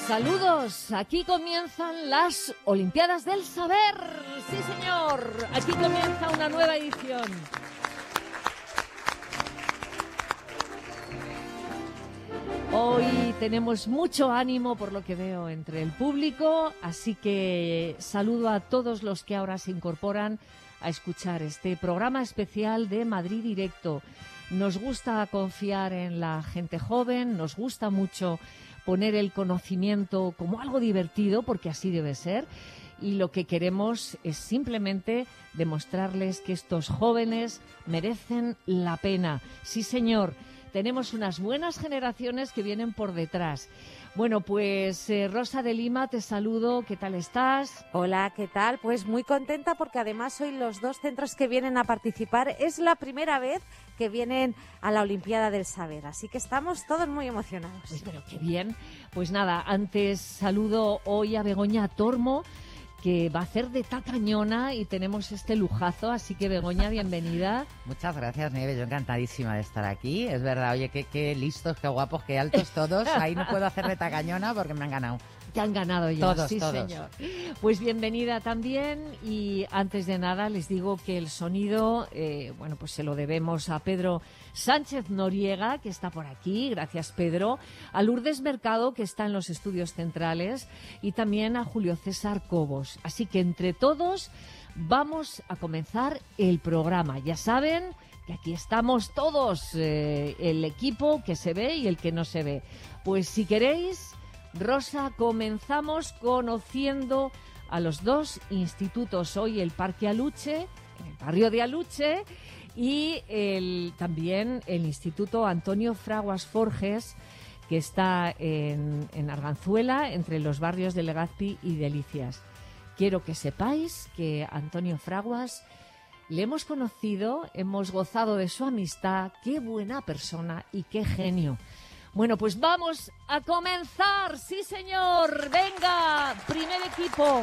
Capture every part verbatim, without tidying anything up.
Saludos, aquí comienzan las Olimpiadas del Saber. Sí, señor, aquí comienza una nueva edición. Hoy tenemos mucho ánimo por lo que veo entre el público, así que saludo a todos los que ahora se incorporan a escuchar este programa especial de Madrid Directo. Nos gusta confiar en la gente joven, nos gusta mucho poner el conocimiento como algo divertido, porque así debe ser, y lo que queremos es simplemente demostrarles que estos jóvenes merecen la pena. Sí, señor, tenemos unas buenas generaciones que vienen por detrás. Bueno, pues eh, Rosa de Lima, te saludo. ¿Qué tal estás? Hola, ¿qué tal? Pues muy contenta porque además hoy los dos centros que vienen a participar es la primera vez que vienen a la Olimpiada del Saber. Así que estamos todos muy emocionados. Pues pero qué bien. Pues nada, antes saludo hoy a Begoña Tormo, que va a hacer de tacañona y tenemos este lujazo, así que Begoña, bienvenida. Muchas gracias, Nieves, yo encantadísima de estar aquí. Es verdad, oye, qué, qué listos, qué guapos, qué altos todos. Ahí no puedo hacer de tacañona porque me han ganado. Te han ganado ya, todos, sí, todos. Señor. Pues bienvenida también, y antes de nada les digo que el sonido, eh, bueno, pues se lo debemos a Pedro Sánchez Noriega, que está por aquí, gracias Pedro, a Lourdes Mercado, que está en los estudios centrales, y también a Julio César Cobos. Así que entre todos vamos a comenzar el programa. Ya saben que aquí estamos todos, eh, el equipo que se ve y el que no se ve. Pues si queréis, Rosa, comenzamos conociendo a los dos institutos. Hoy el Parque Aluche, en el barrio de Aluche, y el, también el Instituto Antonio Fraguas Forges, que está en, en Arganzuela, entre los barrios de Legazpi y Delicias. Quiero que sepáis que Antonio Fraguas le hemos conocido, hemos gozado de su amistad, qué buena persona y qué genio. Bueno, pues vamos a comenzar, sí señor, venga, primer equipo,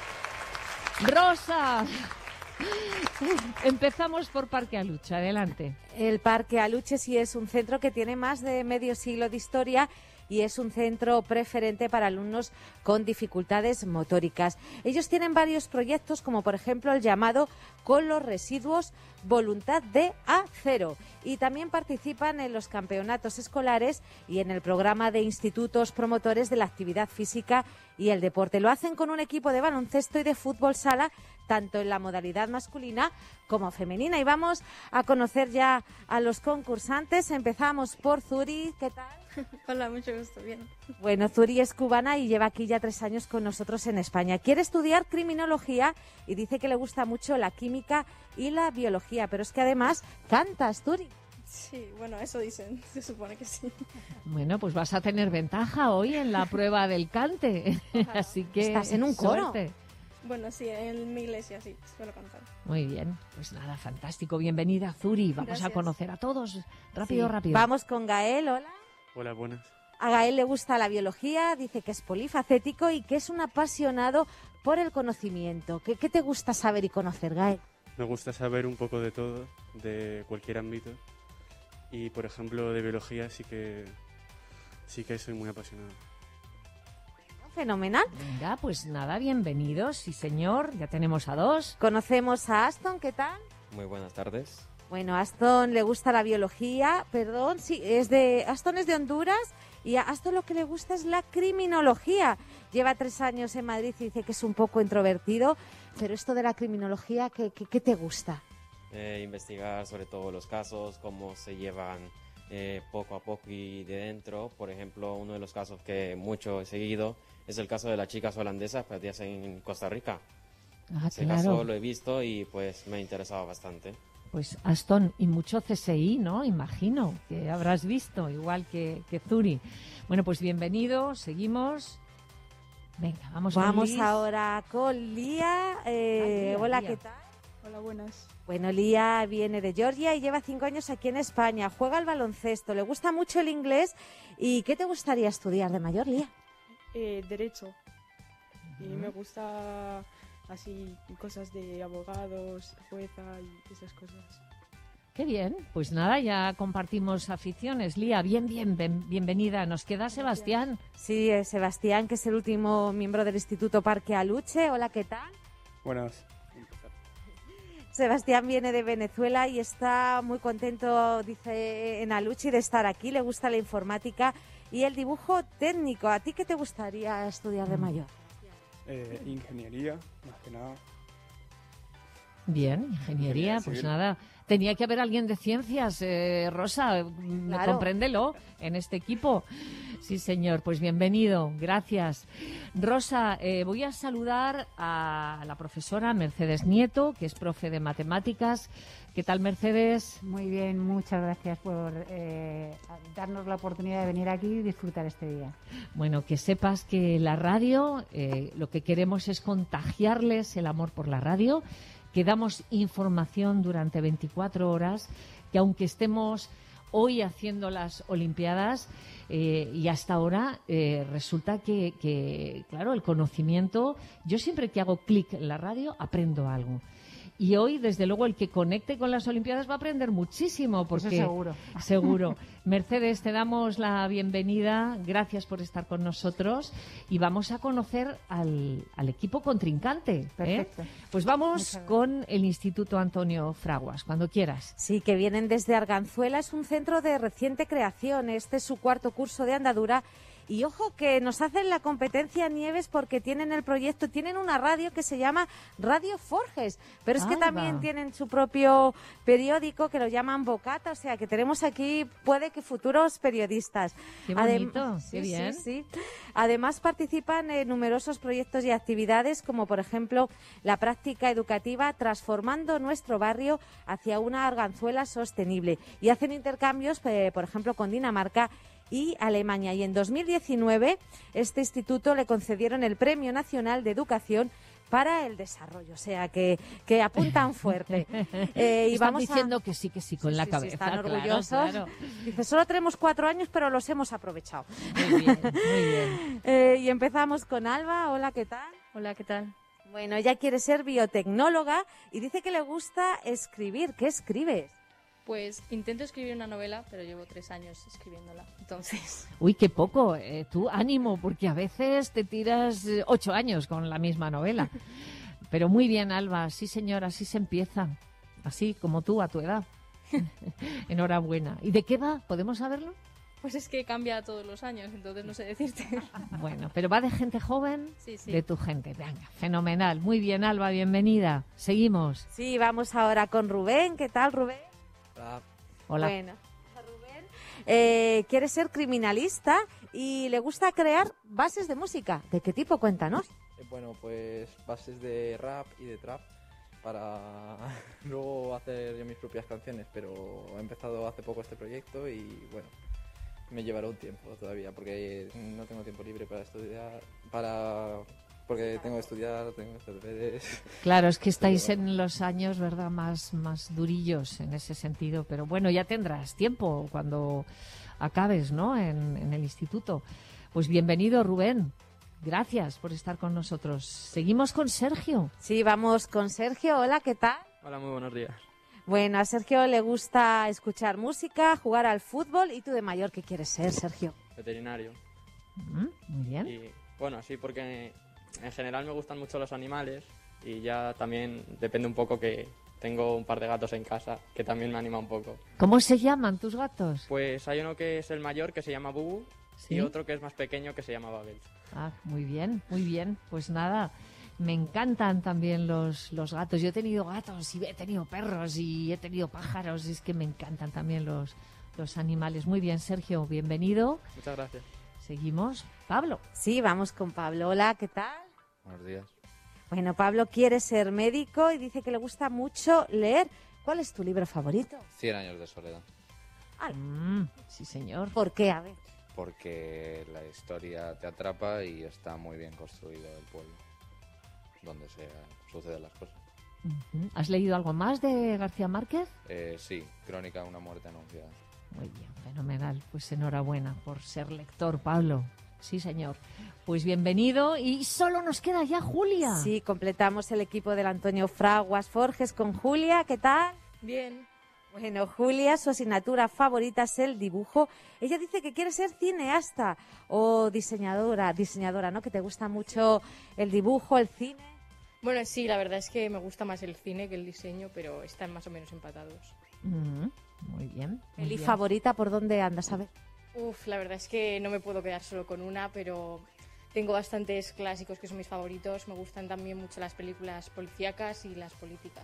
Rosa, empezamos por Parque Aluche, adelante. El Parque Aluche sí es un centro que tiene más de medio siglo de historia y es un centro preferente para alumnos con dificultades motóricas. Ellos tienen varios proyectos, como por ejemplo el llamado Con los residuos, voluntad de acero, y también participan en los campeonatos escolares y en el programa de institutos promotores de la actividad física y el deporte. Lo hacen con un equipo de baloncesto y de fútbol sala, tanto en la modalidad masculina como femenina. Y vamos a conocer ya a los concursantes. Empezamos por Zuri, ¿qué tal? Hola, mucho gusto, bien. Bueno, Zuri es cubana y lleva aquí ya tres años con nosotros en España. Quiere estudiar criminología y dice que le gusta mucho la química y la biología, pero es que además cantas, Zuri. Sí, bueno, eso dicen, se supone que sí. Bueno, pues vas a tener ventaja hoy en la prueba del cante, así que estás en un coro. Suerte. Bueno, sí, en mi iglesia sí, suelo cantar. Muy bien, pues nada, fantástico. Bienvenida, Zuri. Vamos Gracias. a conocer a todos. Rápido, Sí. rápido. Vamos con Gael, hola. Hola, buenas. A Gael le gusta la biología, dice que es polifacético y que es un apasionado por el conocimiento. ¿Qué, qué te gusta saber y conocer, Gael? Me gusta saber un poco de todo, de cualquier ámbito. Y, por ejemplo, de biología sí que sí que soy muy apasionado. Fenomenal. Venga, pues nada, bienvenidos. Sí, señor, ya tenemos a dos. Conocemos a Aston, ¿qué tal? Muy buenas tardes. Bueno, a Aston le gusta la biología, perdón, sí, es de Aston es de Honduras y a Aston lo que le gusta es la criminología. Lleva tres años en Madrid y dice que es un poco introvertido, pero esto de la criminología, ¿qué, qué, qué te gusta? Eh, investigar sobre todo los casos, cómo se llevan eh, poco a poco y de dentro. Por ejemplo, uno de los casos que mucho he seguido es el caso de las chicas holandesas perdidas en Costa Rica. Ah, Ese claro. caso lo he visto y pues me ha interesado bastante. Pues Aston, y mucho C S I, ¿no? Imagino que habrás visto, igual que, que Zuri. Bueno, pues bienvenido, seguimos. Venga, vamos, Vamos con Liz. ahora con Lía. Eh, Ah, Lía, hola, Lía. ¿qué tal? Hola, buenas. Bueno, Lía viene de Georgia y lleva cinco años aquí en España. Juega al baloncesto, le gusta mucho el inglés. ¿Y qué te gustaría estudiar de mayor, Lía? Eh, derecho. Y me gusta así cosas de abogados, jueza y esas cosas. Qué bien, pues nada, ya compartimos aficiones. Lía, bien, bien, bien bienvenida. Nos queda Sebastián. Sí, eh, Sebastián, que es el último miembro del Instituto Parque Aluche. Hola, ¿qué tal? Buenas. Sebastián viene de Venezuela y está muy contento, dice, en Aluche de estar aquí. Le gusta la informática y el dibujo técnico. ¿A ti qué te gustaría estudiar de mayor? Eh, ingeniería, más que nada. Bien, ingeniería, pues nada. Tenía que haber alguien de ciencias, eh, Rosa, Claro. compréndelo, en este equipo. Sí, señor, pues bienvenido, gracias. Rosa, eh, voy a saludar a la profesora Mercedes Nieto, que es profe de matemáticas. ¿Qué tal, Mercedes? Muy bien, muchas gracias por eh, darnos la oportunidad de venir aquí y disfrutar este día. Bueno, que sepas que la radio, eh, lo que queremos es contagiarles el amor por la radio, que damos información durante veinticuatro horas, que aunque estemos hoy haciendo las Olimpiadas eh, y hasta ahora, eh, resulta que, que, claro, el conocimiento, yo siempre que hago clic en la radio aprendo algo. Y hoy, desde luego, el que conecte con las Olimpiadas va a aprender muchísimo. Porque, Eso seguro. Seguro. Mercedes, te damos la bienvenida. Gracias por estar con nosotros. Y vamos a conocer al, al equipo contrincante. ¿eh? Perfecto. Pues vamos con el Instituto Antonio Fraguas, cuando quieras. Sí, que vienen desde Arganzuela. Es un centro de reciente creación. Este es su cuarto curso de andadura. Y ojo que nos hacen la competencia Nieves porque tienen el proyecto, tienen una radio que se llama Radio Forges, pero es que Anda. también tienen su propio periódico que lo llaman Bocata, o sea que tenemos aquí, puede que futuros periodistas. Qué Adem- bonito, sí, qué bien. Sí, sí. Además participan en numerosos proyectos y actividades como por ejemplo la práctica educativa Transformando nuestro barrio hacia una Arganzuela sostenible y hacen intercambios, eh, por ejemplo, con Dinamarca y Alemania. Y en dos mil diecinueve este instituto le concedieron el Premio Nacional de Educación para el Desarrollo, o sea que, que apuntan fuerte. Eh, y Están vamos diciendo a... que sí, que sí, con Sí, la sí, sí, cabeza. están claro, orgullosos. claro. Dice, solo tenemos cuatro años, pero los hemos aprovechado. Muy bien, muy bien. Eh, y empezamos con Alba. Hola, ¿qué tal? Hola, ¿qué tal? Bueno, ella quiere ser biotecnóloga y dice que le gusta escribir. ¿Qué escribes? Pues intento escribir una novela, pero llevo tres años escribiéndola. Entonces, Uy, qué poco. Eh, tú, ánimo, porque a veces te tiras eh, ocho años con la misma novela. Pero muy bien, Alba. Sí, señora, así se empieza. Así como tú, a tu edad. Enhorabuena. ¿Y de qué va? ¿Podemos saberlo? pues es que cambia todos los años, entonces no sé decirte. Bueno, pero va de gente joven, Sí, sí. de tu gente. Venga, fenomenal. Muy bien, Alba, bienvenida. Seguimos. Sí, vamos ahora con Rubén. ¿Qué tal, Rubén? Hola. Bueno, Rubén eh, quiere ser criminalista y le gusta crear bases de música. ¿De qué tipo? Cuéntanos. Eh, Bueno, pues bases de rap y de trap para luego hacer yo mis propias canciones, pero he empezado hace poco este proyecto y bueno, me llevará un tiempo todavía porque no tengo tiempo libre para estudiar, para porque tengo que estudiar, tengo que hacer deberes. Claro, es que estáis Pero en los años, ¿verdad?, más, más durillos en ese sentido. Pero bueno, ya tendrás tiempo cuando acabes, ¿no?, en, en el instituto. Pues bienvenido, Rubén. Gracias por estar con nosotros. Seguimos con Sergio. Sí, vamos con Sergio. Hola, ¿qué tal? Hola, muy buenos días. Bueno, a Sergio le gusta escuchar música, jugar al fútbol. ¿Y tú de mayor qué quieres ser, Sergio? Veterinario. Mm, muy bien. Y bueno, sí, porque en general me gustan mucho los animales y ya también depende un poco que tengo un par de gatos en casa que también me anima un poco. ¿Cómo se llaman tus gatos? Pues hay uno que es el mayor que se llama Bubu ¿Sí? y otro que es más pequeño que se llama Babel. Ah, muy bien, muy bien. Pues nada, me encantan también los, los gatos. Yo he tenido gatos y he tenido perros y he tenido pájaros. Es que me encantan también los, los animales. Muy bien, Sergio, bienvenido. Muchas gracias. Seguimos. Pablo. Sí, vamos con Pablo. Hola, ¿qué tal? Buenos días. Bueno, Pablo quiere ser médico y dice que le gusta mucho leer. ¿Cuál es tu libro favorito? Cien años de soledad. Mm, sí, señor. ¿Por qué? A ver. Porque la historia te atrapa y está muy bien construido el pueblo donde se suceden las cosas. Ujú. ¿Has leído algo más de García Márquez? Eh, sí, Crónica de una muerte anunciada. Muy bien, fenomenal. Pues enhorabuena por ser lector, Pablo. Sí, señor. Pues bienvenido. Y solo nos queda ya Julia. Sí, completamos el equipo del Antonio Fraguas Forges con Julia. ¿Qué tal? Bien. Bueno, Julia, su asignatura favorita es el dibujo. Ella dice que quiere ser cineasta o diseñadora, diseñadora, ¿no? Que te gusta mucho el dibujo, el cine. Bueno, sí, la verdad es que me gusta más el cine que el diseño, pero están más o menos empatados. Mm, muy bien. Muy ¿Peli bien. favorita por dónde andas, a ver? Uf, la verdad es que no me puedo quedar solo con una, pero tengo bastantes clásicos que son mis favoritos. Me gustan también mucho las películas policíacas y las políticas.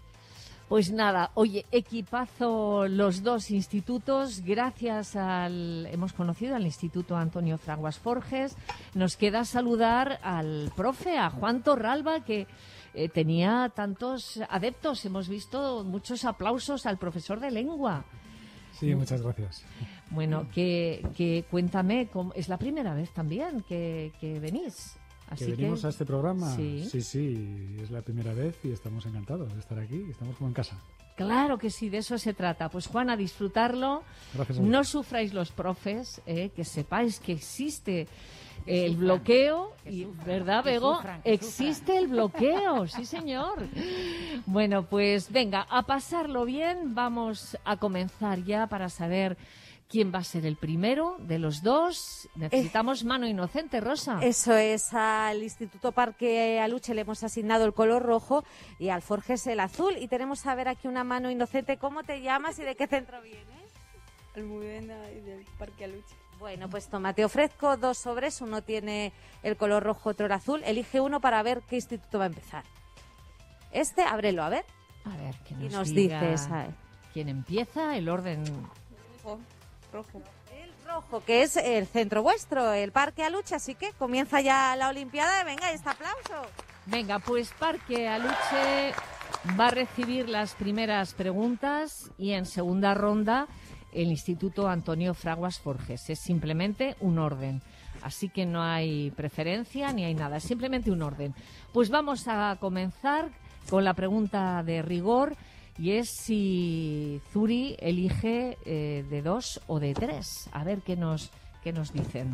Pues nada, oye, equipazo los dos institutos, gracias al, hemos conocido al Instituto Antonio Fraguas Forges. Nos queda saludar al profe, a Juan Torralba, que eh, tenía tantos adeptos. Hemos visto muchos aplausos al profesor de lengua. Sí, muchas gracias. Bueno, que, que cuéntame, ¿cómo- es la primera vez también que, que venís. Así ¿Que venimos que, a este programa? Sí. sí, sí, es la primera vez y estamos encantados de estar aquí, estamos como en casa. Claro que sí, de eso se trata. Pues Juan, a disfrutarlo. Gracias a No vosotros. sufráis los profes, eh, que sepáis que existe Que el sufran, bloqueo, que y, sufran, ¿verdad, que Bego? sufran, que Existe el bloqueo, sí señor. Bueno, pues venga, a pasarlo bien. Vamos a comenzar ya para saber quién va a ser el primero de los dos. Necesitamos mano inocente, Rosa. Eso es, al Instituto Parque Aluche le hemos asignado el color rojo y al Forges el azul. Y tenemos a ver aquí una mano inocente. ¿Cómo te llamas y de qué centro vienes? Almudena y del Parque Aluche. Bueno, pues toma, te ofrezco dos sobres. Uno tiene el color rojo, otro el azul. Elige uno para ver qué instituto va a empezar. Este, ábrelo, a ver. A ver, que nos, Y nos diga dices, a ver. quién empieza, el orden. Rojo. Rojo. El rojo, que es el centro vuestro, el Parque Aluche. Así que comienza ya la Olimpiada. Venga, este aplauso. Venga, pues Parque Aluche va a recibir las primeras preguntas y en segunda ronda el Instituto Antonio Fraguas Forges. Es simplemente un orden, así que no hay preferencia ni hay nada, es simplemente un orden. Pues vamos a comenzar con la pregunta de rigor y es si Zuri elige eh, de dos o de tres. A ver qué nos, qué nos dicen.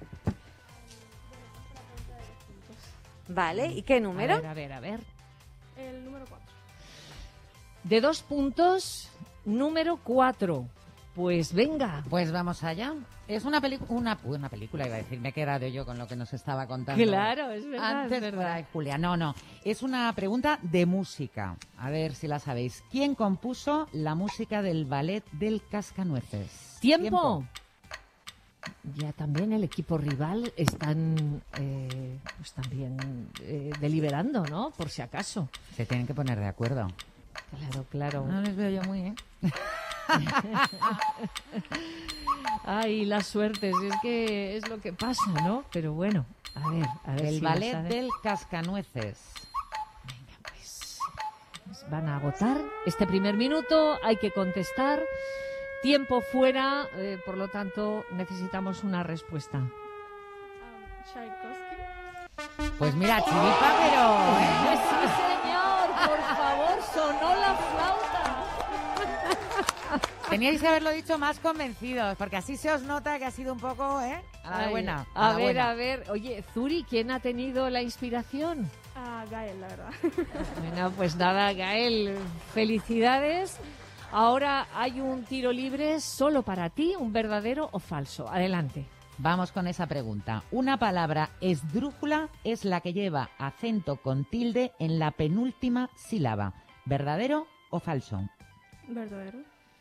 Vale, ¿y qué número? A ver, a ver, a ver. El número cuatro. De dos puntos, número cuatro. Pues venga. Pues vamos allá. Es una, peli- una, uy, una película, iba a decir, me he quedado yo con lo que nos estaba contando. Claro, es verdad, Antes es verdad. por ahí, Julia. No, no. Es una pregunta de música. A ver si la sabéis. ¿Quién compuso la música del ballet del Cascanueces? ¿Tiempo? Ya también el equipo rival están eh, pues también eh, deliberando, ¿no? Por si acaso. Se tienen que poner de acuerdo. Claro, claro. No les veo yo muy, ¿eh? Ay, la suerte, si es que es lo que pasa, ¿no? Pero bueno, a ver, a ver El si ballet lo saben. del Cascanueces. Pues van a agotar este primer minuto, hay que contestar. Tiempo fuera, eh, por lo tanto, necesitamos una respuesta. Um, Tchaikovsky. Pues mira, chiripa, pero... ¿eh? Sí, señor, por favor, sonó la flauta. Teníais que haberlo dicho más convencidos, porque así se os nota que ha sido un poco, ¿eh? A la Ay, buena. A la ver, buena. a ver. Oye, Zuri, ¿quién ha tenido la inspiración? Ah, Gael, la verdad. Bueno, pues nada, Gael, felicidades. Ahora hay un tiro libre solo para ti, un verdadero o falso. Adelante. Vamos con esa pregunta. Una palabra esdrújula es la que lleva acento con tilde en la penúltima sílaba. ¿Verdadero o falso? Verdadero.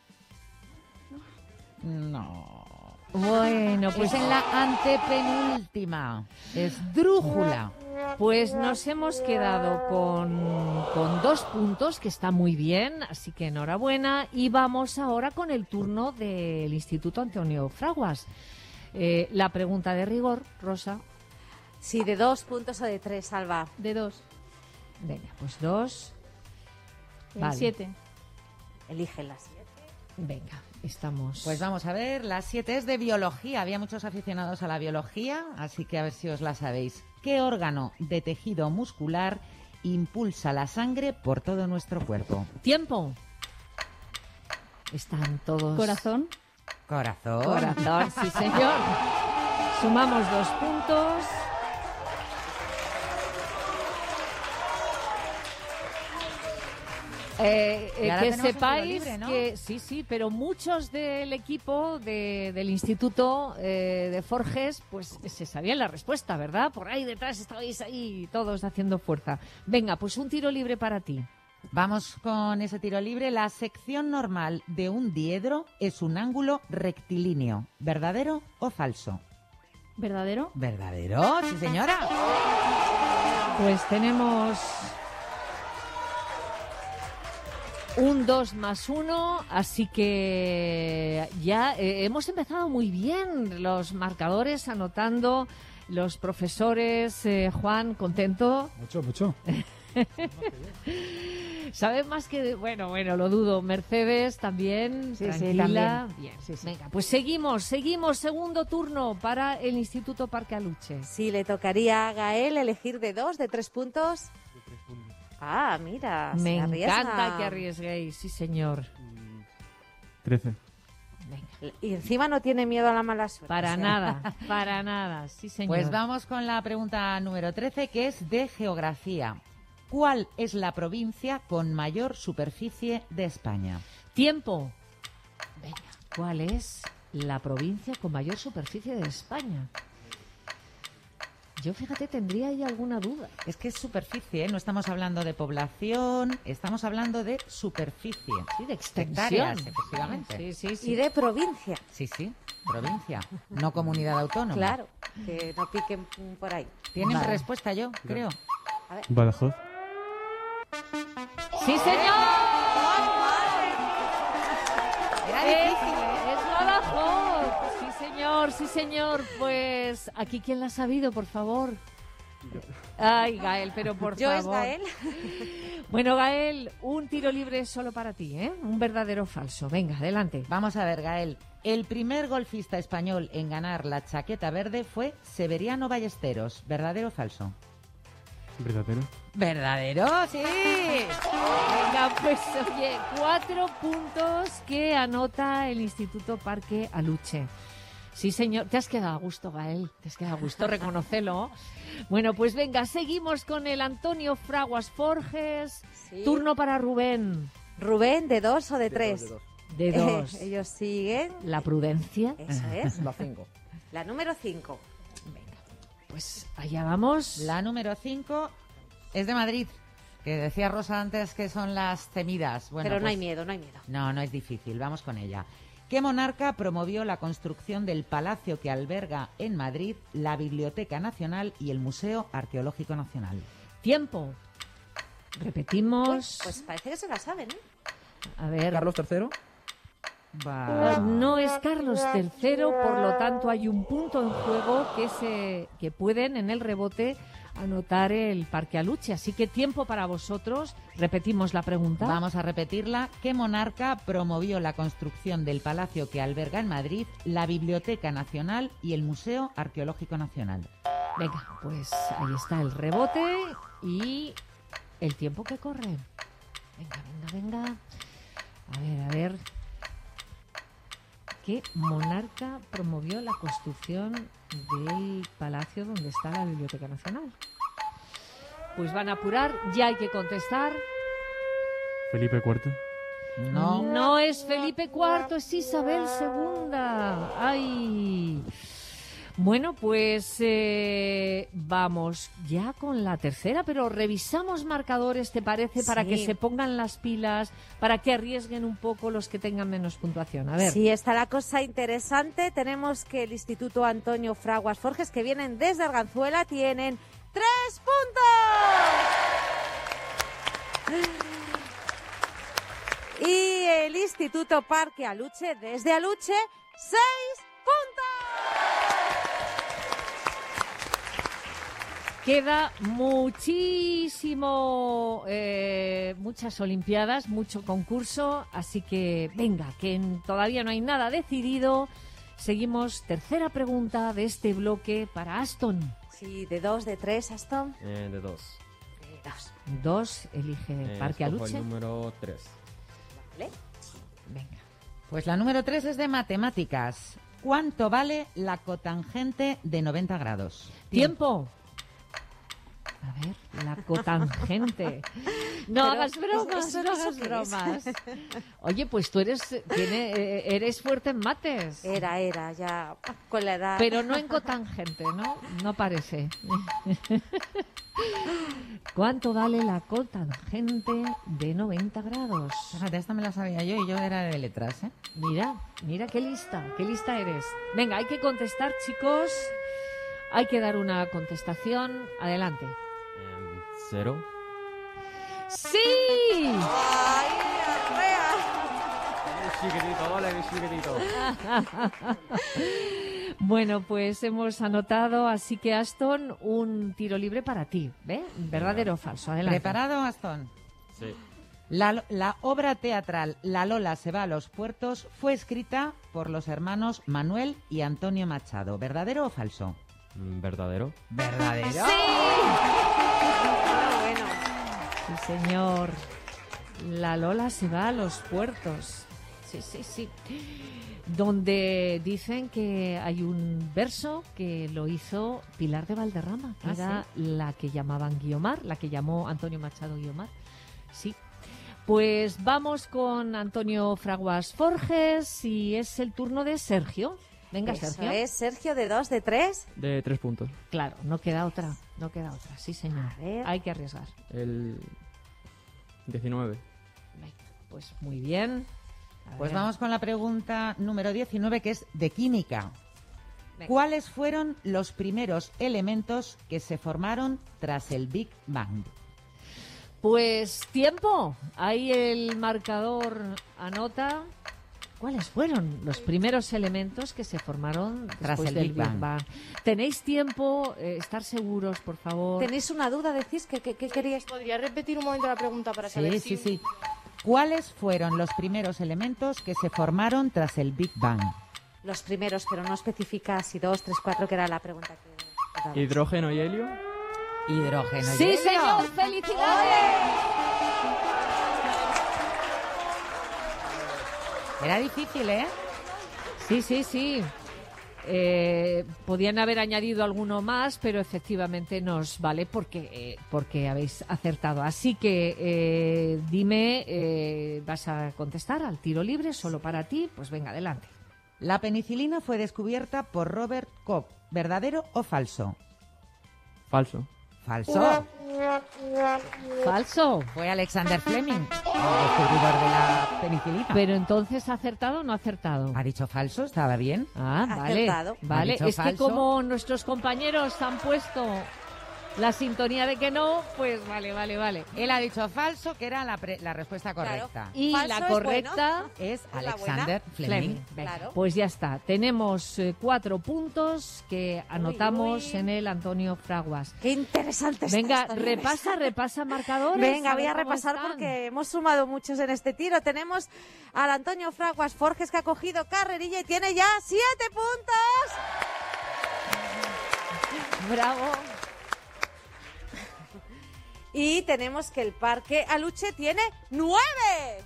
No. Bueno, pues Es en la antepenúltima. Esdrújula. Pues nos hemos quedado con, con dos puntos, que está muy bien, así que enhorabuena. Y vamos ahora con el turno del Instituto Antonio Fraguas. Eh, la pregunta de rigor, Rosa. Sí, de dos puntos o de tres, Alba. De dos. Venga, pues dos. El Vale. siete. Elígelas. Venga, estamos. Pues vamos a ver, la siete es de biología. Había muchos aficionados a la biología, así que a ver si os la sabéis. ¿Qué órgano de tejido muscular impulsa la sangre por todo nuestro cuerpo? Tiempo. Están todos. Corazón. Corazón. Corazón, sí, señor. Sumamos dos puntos. Eh, Y eh, ahora que tenemos un tiro sepáis libre, ¿no? que sí, sí, pero muchos del equipo de- del Instituto eh, de Forges, pues se sabían la respuesta, ¿verdad? Por ahí detrás estabais ahí todos haciendo fuerza. Venga, pues un tiro libre para ti. Vamos con ese tiro libre. La sección normal de un diedro es un ángulo rectilíneo. ¿Verdadero o falso? ¿Verdadero? ¿Verdadero? Sí, señora. Pues tenemos un dos más uno, así que ya eh, hemos empezado muy bien los marcadores, anotando los profesores. eh, Juan, ¿contento? Mucho, mucho. ¿Sabe más que...? Bueno, bueno, lo dudo. Mercedes también, Sí, sí, tranquila. también. Bien, Sí, sí. venga, pues seguimos, seguimos. Segundo turno para el Instituto Parque Aluche. Sí, le tocaría a Gael elegir de dos, de tres puntos. De tres puntos. Ah, mira, Me se arriesga. encanta que arriesguéis, sí señor. trece. Y encima no tiene miedo a la mala suerte. Para o sea. nada, para nada, sí señor. Pues vamos con la pregunta número trece, que es de geografía. ¿Cuál es la provincia con mayor superficie de España? Tiempo. Venga, ¿cuál es la provincia con mayor superficie de España? Yo, fíjate, tendría ahí alguna duda. Es que es superficie, ¿eh? No estamos hablando de población, estamos hablando de superficie. Sí, de extensión. Hectáreas, efectivamente. Sí, sí, sí. Y de provincia. Sí, sí, provincia, no comunidad autónoma. Claro, que no piquen por ahí. ¿Tienen Vale. respuesta yo, creo? A ver. Badajoz. ¡Sí, señor! Era Es, difícil, ¿eh? es Badajoz. Sí, señor, sí, señor. Pues, ¿aquí quién la ha sabido, por favor? Ay, Gael, pero por ¿Yo es favor. Gael? Bueno, Gael, un tiro libre solo para ti, ¿eh? Un verdadero o falso. Venga, adelante. Vamos a ver, Gael. El primer golfista español en ganar la chaqueta verde fue Severiano Ballesteros. ¿Verdadero o falso? Verdadero. ¿Verdadero? Sí. Venga, pues oye, cuatro puntos que anota el Instituto Parque Aluche. Sí, señor. Te has quedado a gusto, Gael. Te has quedado a gusto, reconócelo. Bueno, pues venga, seguimos con el Antonio Fraguas Forges. Sí. Turno para Rubén. Rubén, ¿de dos o de, De tres? dos, de dos. De dos. Eh, ellos siguen. La prudencia. Eso es. La cinco. La número cinco. Pues allá vamos. La número cinco es de Madrid, que decía Rosa antes que son las temidas. Bueno, Pero no pues- hay miedo, no hay miedo. No, no es difícil, vamos con ella. ¿Qué monarca promovió la construcción del palacio que alberga en Madrid la Biblioteca Nacional y el Museo Arqueológico Nacional? Tiempo. Repetimos. Pues, pues parece que se la saben, ¿eh? A ver. Carlos tercero. Va. Eh, No es Carlos tercero, por lo tanto hay un punto en juego que se que pueden en el rebote anotar el Parque Aluche. Así que tiempo para vosotros. Repetimos la pregunta. Vamos a repetirla. ¿Qué monarca promovió la construcción del palacio que alberga en Madrid la Biblioteca Nacional y el Museo Arqueológico Nacional? Venga, pues ahí está el rebote y el tiempo que corre. Venga, venga, venga. A ver, a ver. ¿Qué monarca promovió la construcción del palacio donde está la Biblioteca Nacional? Pues van a apurar, ya hay que contestar. Felipe cuarto. No. No es Felipe cuarto, es Isabel segunda. ¡Ay! Bueno, pues eh, vamos ya con la tercera, pero revisamos marcadores, ¿te parece? Para Sí. que se pongan las pilas, para que arriesguen un poco los que tengan menos puntuación. A ver. Sí, está la cosa interesante. Tenemos que el Instituto Antonio Fraguas Forges, que vienen desde Arganzuela, tienen tres puntos. Y el Instituto Parque Aluche, desde Aluche, seis puntos. Queda muchísimo, eh, muchas Olimpiadas, mucho concurso, así que venga, que en- todavía no hay nada decidido. Seguimos, tercera pregunta de este bloque para Aston. Sí, de dos, de tres, Aston. Eh, de dos. De dos. Dos, elige Eh, Parque escojo Aluche. el número tres. ¿Vale? Venga. Pues la número tres es de matemáticas. ¿Cuánto vale la cotangente de noventa grados? Tiempo. A ver, La cotangente. No Pero, hagas bromas, ¿eso- no eso hagas qué es? bromas. Oye, pues tú eres, tiene, eh, eres fuerte en mates. Era, era, ya con la edad. Pero no en cotangente, ¿no? No parece. ¿Cuánto vale la cotangente de noventa grados? Fíjate, esta me la sabía yo y yo era de letras, ¿eh? Mira, mira qué lista, qué lista eres. Venga, hay que contestar, chicos. Hay que dar una contestación. Adelante. Em, cero. ¡Sí! ¡Ay, Arrea! Chiquitito, vale, chiquitito. Bueno, pues hemos anotado, así que Aston, un tiro libre para ti, ¿ve? ¿Verdadero o falso? Adelante. ¿Preparado, Aston? Sí. La, la obra teatral La Lola se va a los puertos fue escrita por los hermanos Manuel y Antonio Machado. ¿Verdadero o falso? Mm, ¿Verdadero? ¿Verdadero? ¡Sí! Bueno, Sí, señor. La Lola se va a los puertos. Sí, sí, sí. Donde dicen que hay un verso que lo hizo Pilar de Valderrama, que ¿Ah, era la que llamaban Guiomar, la que llamó Antonio Machado Guiomar. Sí. Pues vamos con Antonio Fraguas Forges y es el turno de Sergio. Venga, eso Sergio. es, Sergio, de dos, de tres. De tres puntos. Claro, no queda otra, no queda otra. Sí, señor. A ver. Hay que arriesgar. El diecinueve. Venga, pues muy bien. A Pues ver. vamos con la pregunta número diecinueve, que es de química. Venga. ¿Cuáles fueron los primeros elementos que se formaron tras el Big Bang? Pues tiempo. Ahí el marcador anota. ¿Cuáles fueron los primeros elementos que se formaron Tras después el del Big Bang? ¿Tenéis tiempo? Eh, estar seguros, por favor. ¿Tenéis una duda? ¿Decís que, que, que queríais? ¿Podría repetir un momento la pregunta para saber Sí, si... sí, sí. ¿Cuáles fueron los primeros elementos que se formaron tras el Big Bang? Los primeros, pero no especifica si dos, tres, cuatro, que era la pregunta que... que dabas. Hidrógeno y helio. Hidrógeno. y Sí, helio. señor. ¡Felicidades! Era difícil, ¿eh? Sí, sí, sí. Eh, podían haber añadido alguno más, pero efectivamente nos vale porque, eh, porque habéis acertado. Así que eh, dime, eh, ¿vas a contestar al tiro libre solo para ti? Pues venga, adelante. La penicilina fue descubierta por Robert Koch. ¿Verdadero o falso? Falso. Falso. Falso. Fue Alexander Fleming, el descubridor de la penicilina. Pero entonces, ¿ha acertado o no ha acertado? ¿Ha dicho falso? ¿Estaba bien? Ah, vale. Acertado. Vale, ¿Ha dicho es que falso? como nuestros compañeros han puesto la sintonía de que no, pues vale, vale, vale. Él ha dicho falso, que era la, pre- la respuesta Claro. correcta. Y Falso la es correcta bueno. Es ¿Es la Alexander Fleming. Fleming. Venga, Claro. pues ya está. Tenemos eh, cuatro puntos que anotamos uy. en el Antonio Fraguas. Qué interesante está Venga, esto, ¿no? repasa, repasa marcadores. Venga, a voy ver a cómo repasar están. porque hemos sumado muchos en este tiro. Tenemos al Antonio Fraguas Forges, que ha cogido carrerilla y tiene ya siete puntos. Bravo. Y tenemos que el Parque Aluche tiene nueve.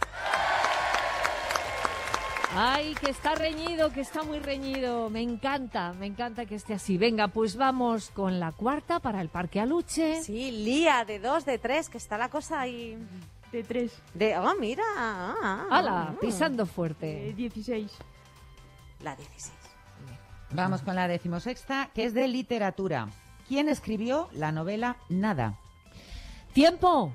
Ay, que está reñido, que está muy reñido. Me encanta, me encanta que esté así. Venga, pues vamos con la cuarta para el Parque Aluche. Sí, Lía, de dos, de tres, que está la cosa ahí. De tres. De, oh, mira. ah, ah, ah. ¡Hala! Pisando fuerte. De dieciséis. La dieciséis. Vamos con la decimosexta, que es de literatura. ¿Quién escribió la novela Nada? ¡Tiempo!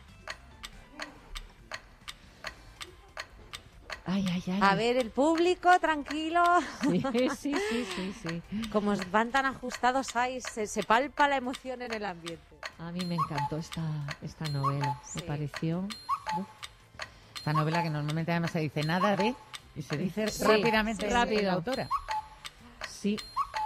Ay, ay, ay. A ver, el público, tranquilo. Sí, sí, sí, sí, sí. Como van tan ajustados ahí, se, se palpa la emoción en el ambiente. A mí me encantó esta, esta novela. Me Sí. pareció... Uf. Esta novela que normalmente además se dice nada de y se dice Sí, rápidamente rápido. la autora. Sí.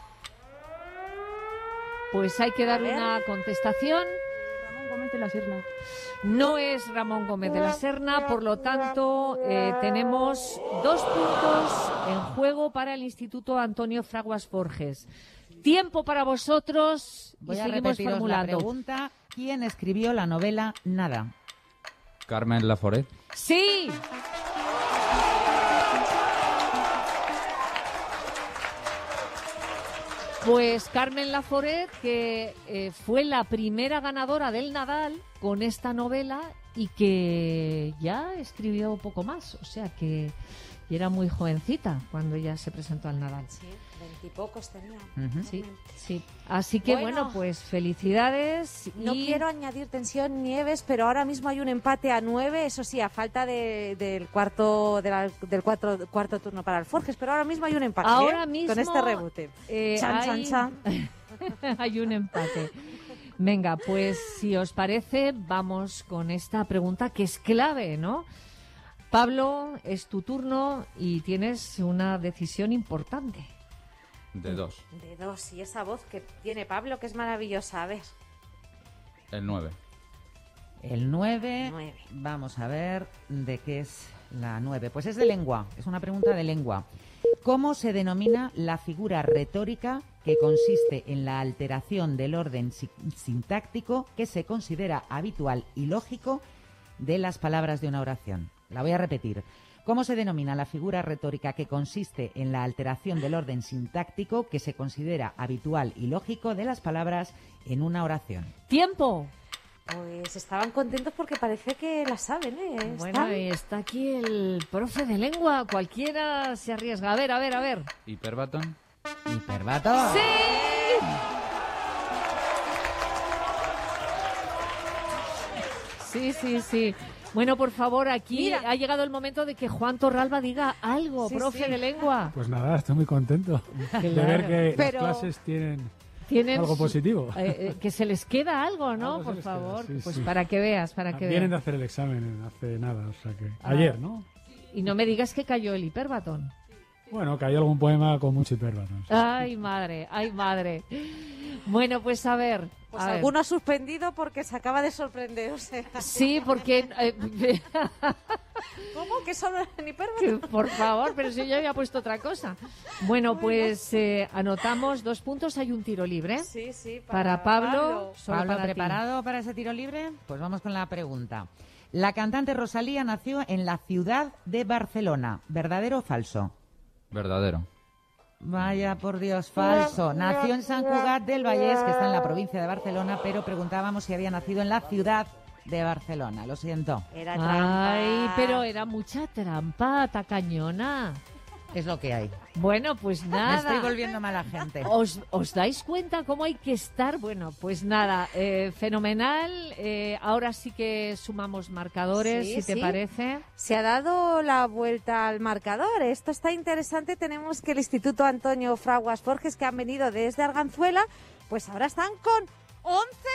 Pues hay que dar A ver. una contestación. Ramón Gómez de la Serna. No es Ramón Gómez de la Serna, por lo tanto, eh, tenemos dos puntos en juego para el Instituto Antonio Fraguas Forges. Tiempo para vosotros y Voy a seguimos repetiros la formulando. pregunta. ¿Quién escribió la novela Nada? Carmen Laforet. ¡Sí! Pues Carmen Laforet, que eh, fue la primera ganadora del Nadal con esta novela y que ya escribió poco más, o sea que y era muy jovencita cuando ella se presentó al Nadal. Sí, veintipocos tenía. Uh-huh. Sí, sí. Así que bueno, bueno pues felicidades. No y... quiero añadir tensión, Nieves, pero ahora mismo hay un empate a nueve, eso sí, a falta de, del cuarto de la, del cuarto, cuarto turno para el Forges, pero ahora mismo hay un empate. Ahora ¿eh? mismo con este rebote. Eh, chan, hay... chan, chan. Hay un empate. Venga, pues si os parece, vamos con esta pregunta que es clave, ¿no? Pablo, es tu turno y tienes una decisión importante. De dos. De dos, y esa voz que tiene Pablo, que es maravillosa, a ver. El nueve. El nueve. Nueve. Vamos a ver de qué es la nueve. Pues es de lengua, es una pregunta de lengua. ¿Cómo se denomina la figura retórica que consiste en la alteración del orden si- sintáctico que se considera habitual y lógico de las palabras de una oración? La voy a repetir. ¿Cómo se denomina la figura retórica que consiste en la alteración del orden sintáctico que se considera habitual y lógico de las palabras en una oración? ¡Tiempo! Pues estaban contentos porque parece que la saben, ¿eh? Bueno, Están... está aquí el profe de lengua. Cualquiera se arriesga. A ver, a ver, a ver. ¿Hiperbatón? ¡Hiperbatón! ¡Sí! Sí, sí, sí. Bueno, por favor, aquí Mira. ha llegado el momento de que Juan Torralba diga algo, Sí, profe sí. de lengua. Pues nada, estoy muy contento de Claro. ver que Pero- las clases tienen, Tienen algo su- positivo. eh, eh, que se les queda algo, ¿no? Algo se Por les queda, favor. sí, Pues sí. para que veas, para que Vienen de veas. hacer el examen hace nada, o sea que... Ah. Ayer, ¿no? Y no me digas que cayó el hiperbatón. Bueno, que hay algún poema con mucho hiperbatón. Ay, madre, ay, madre. Bueno, pues a ver. Pues a ver. alguno ha suspendido porque se acaba de sorprender, o sea... Sí, porque... eh, ¿Cómo? ¿Que solo en que, hiperbatón? por favor, pero si yo había puesto otra cosa. Bueno, pues eh, anotamos dos puntos, hay un tiro libre. Sí, sí, Para Pablo, solo Pablo, para ti. ¿preparado para ese tiro libre? Pues vamos con la pregunta. La cantante Rosalía nació en la ciudad de Barcelona. ¿Verdadero o falso? Verdadero. Vaya, por Dios, falso. Nació en Sant Cugat del Vallès, que está en la provincia de Barcelona, pero preguntábamos si había nacido en la ciudad de Barcelona. Lo siento. Era trampa. Ay, pero era mucha trampa, tacañona. Es lo que hay. Bueno, pues Me estoy nada. volviendo mala gente. ¿Os, os dais cuenta cómo hay que estar? Bueno, pues nada, eh, fenomenal. Eh, ahora sí que sumamos marcadores, Sí, si te sí. parece. Se ha dado la vuelta al marcador. Esto está interesante. Tenemos que el Instituto Antonio Fraguas Forges, que han venido desde Arganzuela, pues ahora están con once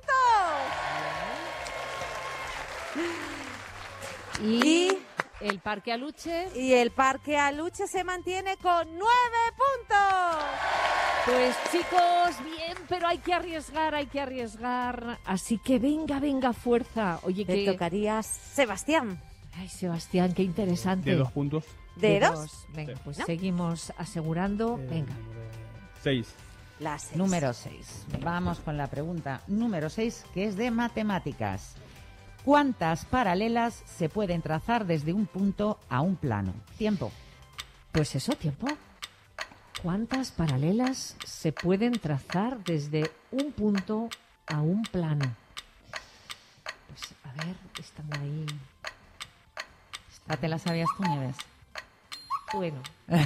puntos. Y, el Parque Aluche. Y el Parque Aluche se mantiene con nueve puntos. Pues chicos, bien, pero hay que arriesgar, hay que arriesgar. Así que venga, venga, fuerza. Oye, Te que... tocaría Sebastián. Ay, Sebastián, qué interesante. De dos puntos. ¿De dos? Venga, pues ¿No? seguimos asegurando. Eh, Venga. Seis. La seis. Número seis. Vamos con la pregunta número seis, que es de matemáticas. ¿Cuántas paralelas se pueden trazar desde un punto a un plano? Tiempo. Pues eso, tiempo. ¿Cuántas paralelas se pueden trazar desde un punto a un plano? Pues a ver, están ahí. ¿Ya te la sabías tú, Nieves? Bueno.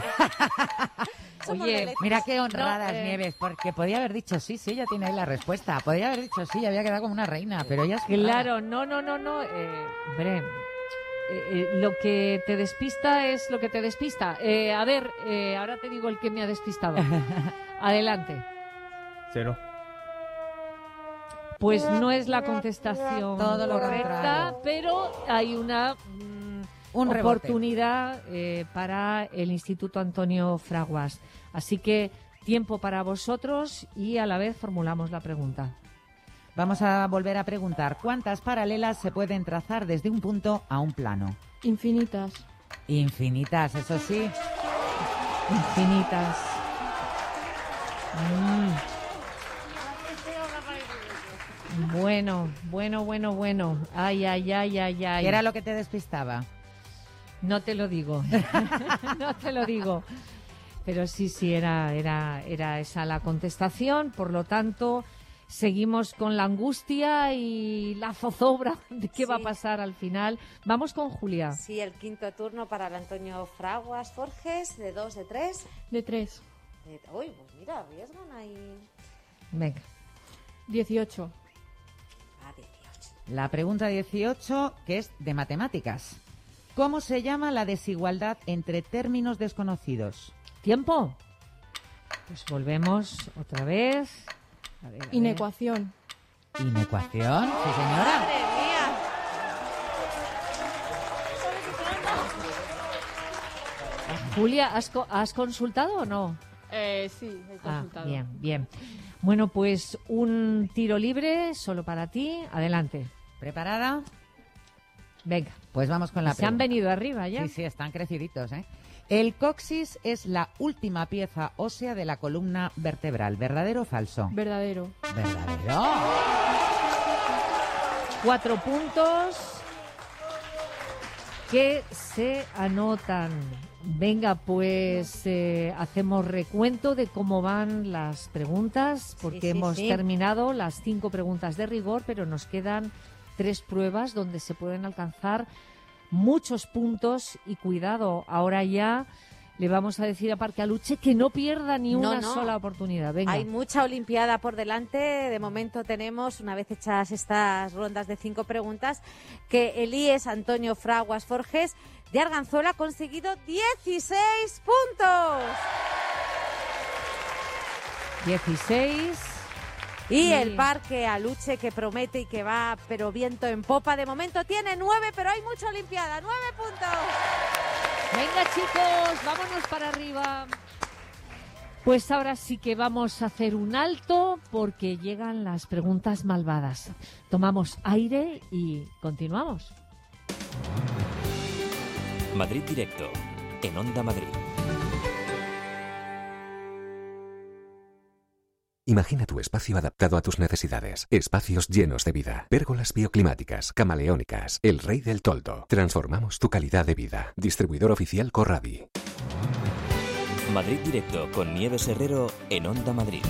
Somos Oye, violetas. Mira qué honradas, No, eh. Nieves, porque podía haber dicho sí, sí, ella tiene ahí la respuesta. Podía haber dicho sí, había quedado como una reina, pero ella es Claro, no, no, no, no. Eh, hombre, eh, eh, lo que te despista es lo que te despista. Eh, a ver, eh, ahora te digo el que me ha despistado. Adelante. Cero. Pues no es la contestación Todo lo correcta, contrario. pero hay una mm, Un rebote. oportunidad eh, para el Instituto Antonio Fraguas. Así que tiempo para vosotros y a la vez formulamos la pregunta. Vamos a volver a preguntar, ¿cuántas paralelas se pueden trazar desde un punto a un plano? Infinitas. Infinitas, eso sí. Infinitas. Mm. Bueno, bueno, bueno, bueno. Ay, ay, ay, ay, ay. ¿Qué era lo que te despistaba? No te lo digo. No te lo digo. Pero sí, sí, era, era, era esa la contestación. Por lo tanto, seguimos con la angustia y la zozobra de qué Sí. va a pasar al final. Vamos con Julia. Sí, el quinto turno para el Antonio Fraguas Forges, de dos, de tres. De tres. De- Uy, pues mira, arriesgan ahí. Venga. dieciocho. Ah, dieciocho. La pregunta dieciocho, que es de matemáticas. ¿Cómo se llama la desigualdad entre términos desconocidos? ¿Tiempo? Pues volvemos otra vez. A ver, a ver. Inecuación. ¿Inecuación? Sí, señora. ¡Madre mía! Julia, ¿has, co- ¿has consultado o no? Eh, sí, he Ah, consultado. bien, bien. Bueno, pues un tiro libre solo para ti. Adelante. ¿Preparada? Venga. Pues vamos con la Se han pregunta. venido arriba ya. Sí, sí, están creciditos, ¿eh? El coxis es la última pieza ósea de la columna vertebral. ¿Verdadero o falso? Verdadero. ¿Verdadero? Cuatro puntos que se anotan. Venga, pues eh, hacemos recuento de cómo van las preguntas, porque sí, hemos sí. terminado las cinco preguntas de rigor, pero nos quedan tres pruebas donde se pueden alcanzar muchos puntos. Y cuidado, ahora ya le vamos a decir a Parque Aluche que no pierda ni No, una no. sola oportunidad. Venga. Hay mucha Olimpiada por delante. De momento tenemos, una vez hechas estas rondas de cinco preguntas, que el I E S Antonio Fraguas Forges de Arganzuela ha conseguido dieciséis puntos. dieciséis. Y Sí. el Parque Aluche, que promete y que va, pero viento en popa, de momento tiene nueve, pero hay mucha Olimpiada. ¡Nueve puntos! Venga, chicos, vámonos para arriba. Pues ahora sí que vamos a hacer un alto porque llegan las preguntas malvadas. Tomamos aire y continuamos. Madrid Directo, en Onda Madrid. Imagina tu espacio adaptado a tus necesidades. Espacios llenos de vida. Pérgolas bioclimáticas, camaleónicas. El rey del toldo. Transformamos tu calidad de vida. Distribuidor oficial Corradi. Madrid Directo con Nieves Herrero en Onda Madrid.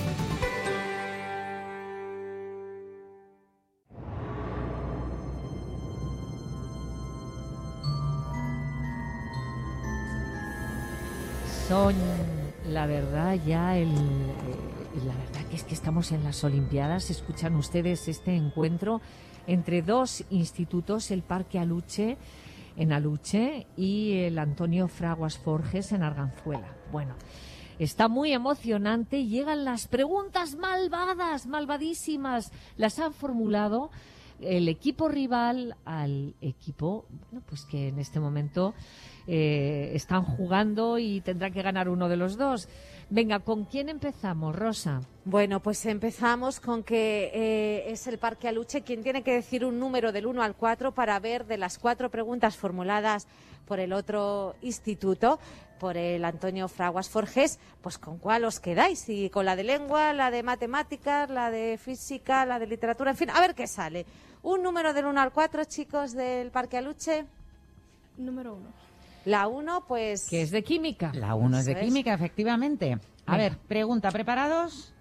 Son, la verdad, ya el... eh, la verdad que es que estamos en las Olimpiadas. Escuchan ustedes este encuentro entre dos institutos, el Parque Aluche en Aluche y el Antonio Fraguas Forges en Arganzuela. Bueno, está muy emocionante. Llegan las preguntas malvadas, malvadísimas. Las han formulado el equipo rival al equipo, bueno, pues que en este momento eh, están jugando y tendrá que ganar uno de los dos. Venga, ¿con quién empezamos, Rosa? Bueno, pues empezamos con que eh, es el Parque Aluche quien tiene que decir un número del uno al cuatro para ver de las cuatro preguntas formuladas por el otro instituto, por el Antonio Fraguas Forges, pues con cuál os quedáis. Si con la de lengua, la de matemáticas, la de física, la de literatura, en fin, a ver qué sale. Un número del uno al cuatro, chicos, del Parque Aluche. Número uno. La uno, pues... Que es de química. La uno es de Eso es. química, efectivamente. A Venga. ver, pregunta, ¿preparados?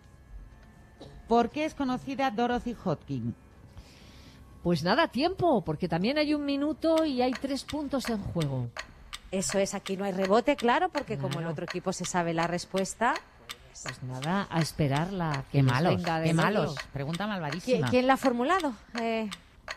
¿Por qué es conocida Dorothy Hodgkin? Pues nada, tiempo, porque también hay un minuto y hay tres puntos en juego. Eso es, aquí no hay rebote, claro, porque como el Claro. otro equipo se sabe la respuesta... Pues nada, a esperarla. Que Qué nos malos, venga de qué malos. ellos. Pregunta ¿Qui- malvadísima. ¿Quién la ha formulado? Eh,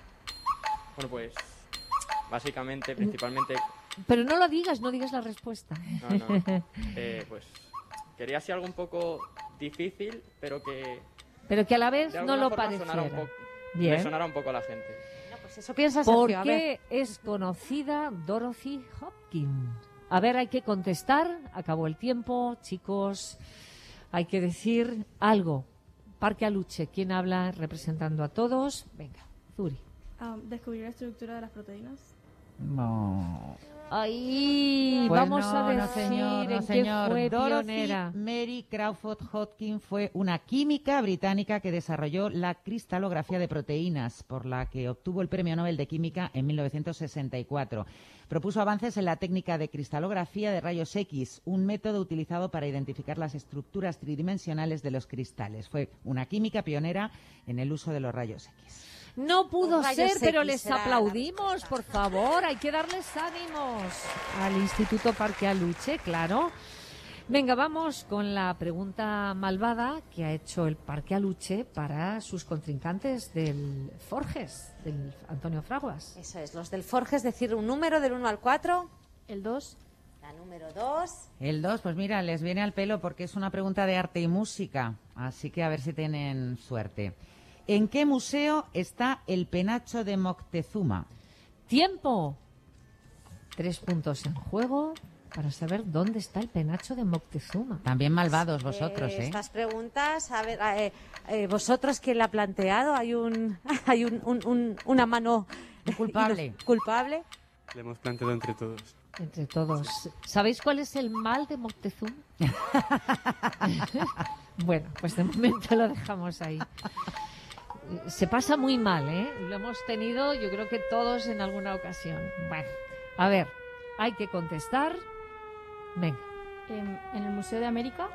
Bueno, pues básicamente, principalmente, Pero no lo digas, no digas la respuesta. no, no, eh, pues quería hacer algo un poco difícil, pero que Pero que a la vez de no alguna lo forma pareciera. sonara un poco, Bien. le sonara un poco a la gente. pues eso piensa ¿Por Sergio, a ver. qué es conocida Dorothy Hodgkin? A ver, hay que contestar. Acabó el tiempo, chicos. Hay que decir algo. Parque Aluche, ¿quién habla representando a todos? Venga, Zuri. Ah, descubrir la estructura de las proteínas. No. Ahí Pues vamos no, a decir no señor, no en señor. qué fue Dorothy pionera. Mary Crawford Hodgkin fue una química británica que desarrolló la cristalografía de proteínas, por la que obtuvo el Premio Nobel de Química en mil novecientos sesenta y cuatro. Propuso avances en la técnica de cristalografía de rayos X, un método utilizado para identificar las estructuras tridimensionales de los cristales. Fue una química pionera en el uso de los rayos X. No pudo Los rayos ser, pero X les será la aplaudimos, por favor. Hay que darles ánimos al Instituto Parque Aluche, claro. Venga, vamos con la pregunta malvada que ha hecho el Parque Aluche para sus contrincantes del Forges, del Antonio Fraguas. Eso es, los del Forges, decir un número del uno al cuatro. El dos. La número dos. El dos, pues mira, les viene al pelo porque es una pregunta de arte y música, así que a ver si tienen suerte. ¿En qué museo está el penacho de Moctezuma? ¡Tiempo! Tres puntos en juego para saber dónde está el penacho de Moctezuma. También malvados vosotros, Eh, ¿eh? Estas preguntas, a ver, eh, eh, vosotros, ¿quién la ha planteado? Hay un, hay un, un- un- una mano culpable. culpable. Le hemos planteado entre todos. Entre todos. ¿Sabéis cuál es el mal de Moctezuma? Bueno, pues de momento lo dejamos ahí. Se pasa muy mal, ¿eh? Lo hemos tenido, yo creo que todos en alguna ocasión. Bueno, a ver, hay que contestar. Venga. En, en el Museo de América.